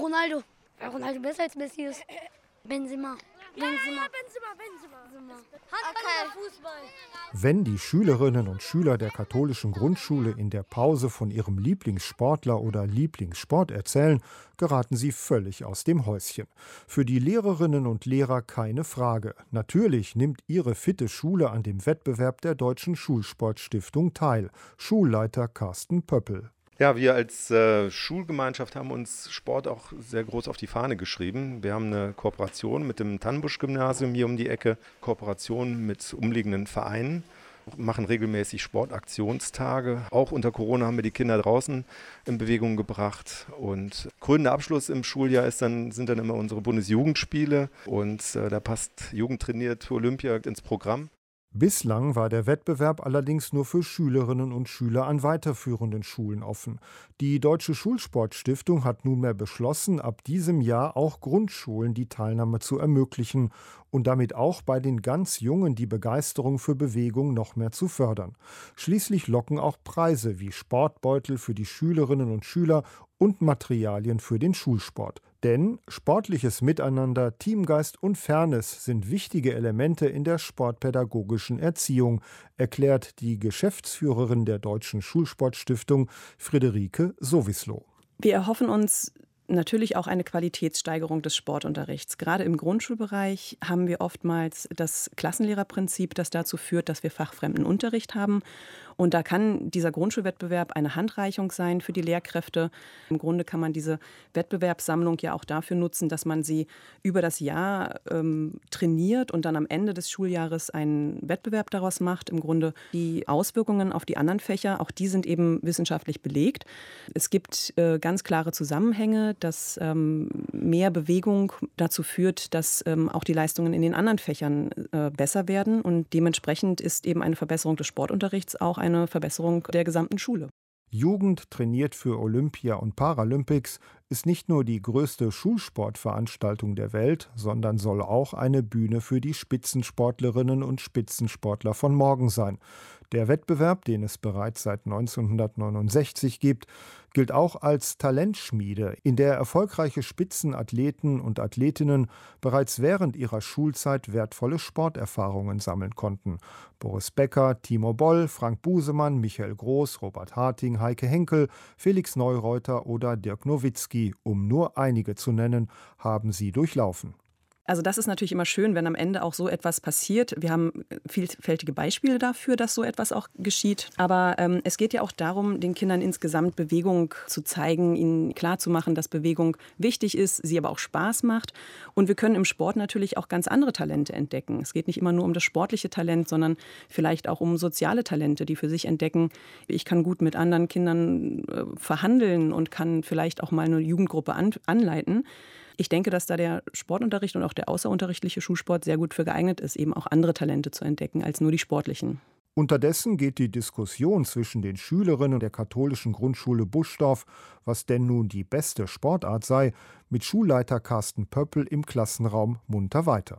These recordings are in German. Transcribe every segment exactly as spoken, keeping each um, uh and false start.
Ronaldo. Weil Ronaldo besser als Messi ist. Benzema. Benzema. Ja, Benzema, Benzema. Handball Okay. oder Fußball? Wenn die Schülerinnen und Schüler der katholischen Grundschule in der Pause von ihrem Lieblingssportler oder Lieblingssport erzählen, geraten sie völlig aus dem Häuschen. Für die Lehrerinnen und Lehrer keine Frage. Natürlich nimmt ihre fitte Schule an dem Wettbewerb der Deutschen Schulsportstiftung teil. Schulleiter Carsten Pöppel. Ja, wir als äh, Schulgemeinschaft haben uns Sport auch sehr groß auf die Fahne geschrieben. Wir haben eine Kooperation mit dem Tannenbusch-Gymnasium hier um die Ecke, Kooperation mit umliegenden Vereinen, machen regelmäßig Sportaktionstage. Auch unter Corona haben wir die Kinder draußen in Bewegung gebracht. Und krönender Abschluss im Schuljahr ist dann, sind dann immer unsere Bundesjugendspiele. Und äh, da passt Jugend trainiert für Olympia ins Programm. Bislang war der Wettbewerb allerdings nur für Schülerinnen und Schüler an weiterführenden Schulen offen. Die Deutsche Schulsportstiftung hat nunmehr beschlossen, ab diesem Jahr auch Grundschulen die Teilnahme zu ermöglichen und damit auch bei den ganz Jungen die Begeisterung für Bewegung noch mehr zu fördern. Schließlich locken auch Preise wie Sportbeutel für die Schülerinnen und Schüler und Materialien für den Schulsport. Denn sportliches Miteinander, Teamgeist und Fairness sind wichtige Elemente in der sportpädagogischen Erziehung, erklärt die Geschäftsführerin der Deutschen Schulsportstiftung, Friederike Sowislow. Wir erhoffen uns natürlich auch eine Qualitätssteigerung des Sportunterrichts. Gerade im Grundschulbereich haben wir oftmals das Klassenlehrerprinzip, das dazu führt, dass wir fachfremden Unterricht haben. Und da kann dieser Grundschulwettbewerb eine Handreichung sein für die Lehrkräfte. Im Grunde kann man diese Wettbewerbssammlung ja auch dafür nutzen, dass man sie über das Jahr ähm, trainiert und dann am Ende des Schuljahres einen Wettbewerb daraus macht. Im Grunde die Auswirkungen auf die anderen Fächer, auch die sind eben wissenschaftlich belegt. Es gibt äh, ganz klare Zusammenhänge, dass ähm, mehr Bewegung dazu führt, dass ähm, auch die Leistungen in den anderen Fächern äh, besser werden. Und dementsprechend ist eben eine Verbesserung des Sportunterrichts auch eine Verbesserung der gesamten Schule. Jugend trainiert für Olympia und Paralympics ist nicht nur die größte Schulsportveranstaltung der Welt, sondern soll auch eine Bühne für die Spitzensportlerinnen und Spitzensportler von morgen sein. Der Wettbewerb, den es bereits seit neunzehnhundertneunundsechzig gibt, gilt auch als Talentschmiede, in der erfolgreiche Spitzenathleten und Athletinnen bereits während ihrer Schulzeit wertvolle Sporterfahrungen sammeln konnten. Boris Becker, Timo Boll, Frank Busemann, Michael Groß, Robert Harting, Heike Henkel, Felix Neureuter oder Dirk Nowitzki, um nur einige zu nennen, haben sie durchlaufen. Also das ist natürlich immer schön, wenn am Ende auch so etwas passiert. Wir haben vielfältige Beispiele dafür, dass so etwas auch geschieht. Aber ähm, es geht ja auch darum, den Kindern insgesamt Bewegung zu zeigen, ihnen klarzumachen, dass Bewegung wichtig ist, sie aber auch Spaß macht. Und wir können im Sport natürlich auch ganz andere Talente entdecken. Es geht nicht immer nur um das sportliche Talent, sondern vielleicht auch um soziale Talente, die für sich entdecken. Ich kann gut mit anderen Kindern äh, verhandeln und kann vielleicht auch mal eine Jugendgruppe an, anleiten. Ich denke, dass da der Sportunterricht und auch der außerunterrichtliche Schulsport sehr gut für geeignet ist, eben auch andere Talente zu entdecken als nur die sportlichen. Unterdessen geht die Diskussion zwischen den Schülerinnen der katholischen Grundschule Buschdorf, was denn nun die beste Sportart sei, mit Schulleiter Carsten Pöppel im Klassenraum munter weiter.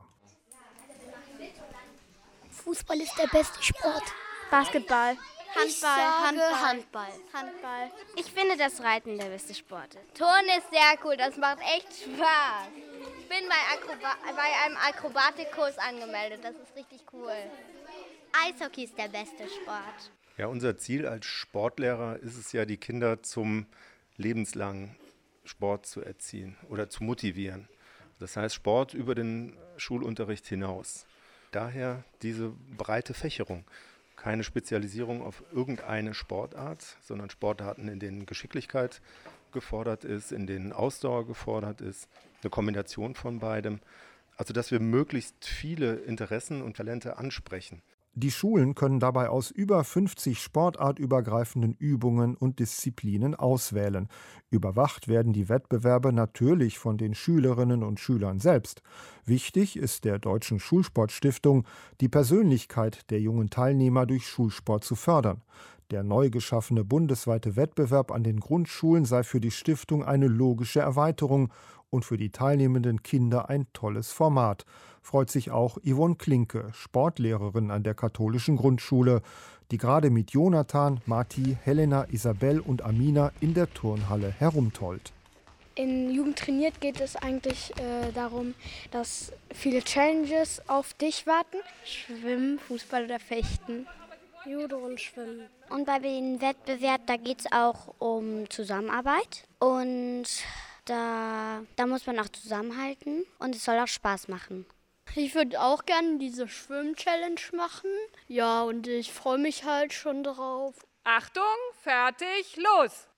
Fußball ist der beste Sport. Basketball. Handball, Ich sage Handball. Handball. Handball. Ich finde das Reiten der beste Sport. Turnen ist sehr cool, das macht echt Spaß. Ich bin bei, Akroba- bei einem Akrobatikkurs angemeldet, das ist richtig cool. Eishockey ist der beste Sport. Ja, unser Ziel als Sportlehrer ist es ja, die Kinder zum lebenslangen Sport zu erziehen oder zu motivieren. Das heißt Sport über den Schulunterricht hinaus. Daher diese breite Fächerung. Keine Spezialisierung auf irgendeine Sportart, sondern Sportarten, in denen Geschicklichkeit gefordert ist, in denen Ausdauer gefordert ist, eine Kombination von beidem. Also dass wir möglichst viele Interessen und Talente ansprechen. Die Schulen können dabei aus über fünfzig sportartübergreifenden Übungen und Disziplinen auswählen. Überwacht werden die Wettbewerbe natürlich von den Schülerinnen und Schülern selbst. Wichtig ist der Deutschen Schulsportstiftung, die Persönlichkeit der jungen Teilnehmer durch Schulsport zu fördern. Der neu geschaffene bundesweite Wettbewerb an den Grundschulen sei für die Stiftung eine logische Erweiterung und für die teilnehmenden Kinder ein tolles Format. Freut sich auch Yvonne Klinke, Sportlehrerin an der katholischen Grundschule, die gerade mit Jonathan, Marti, Helena, Isabel und Amina in der Turnhalle herumtollt. In Jugend trainiert geht es eigentlich äh, darum, dass viele Challenges auf dich warten. Schwimmen, Fußball oder Fechten. Judo und Schwimmen. Und bei dem Wettbewerb, da geht es auch um Zusammenarbeit. Und da, da muss man auch zusammenhalten und es soll auch Spaß machen. Ich würde auch gerne diese Schwimm-Challenge machen. Ja, und ich freue mich halt schon drauf. Achtung, fertig, los!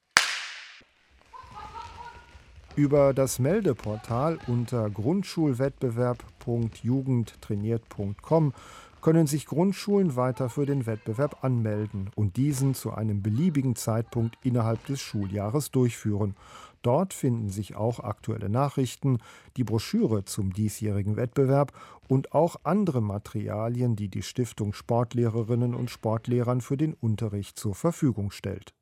Über das Meldeportal unter grundschulwettbewerb punkt jugendtrainiert punkt com können sich Grundschulen weiter für den Wettbewerb anmelden und diesen zu einem beliebigen Zeitpunkt innerhalb des Schuljahres durchführen. Dort finden sich auch aktuelle Nachrichten, die Broschüre zum diesjährigen Wettbewerb und auch andere Materialien, die die Stiftung Sportlehrerinnen und Sportlehrern für den Unterricht zur Verfügung stellt.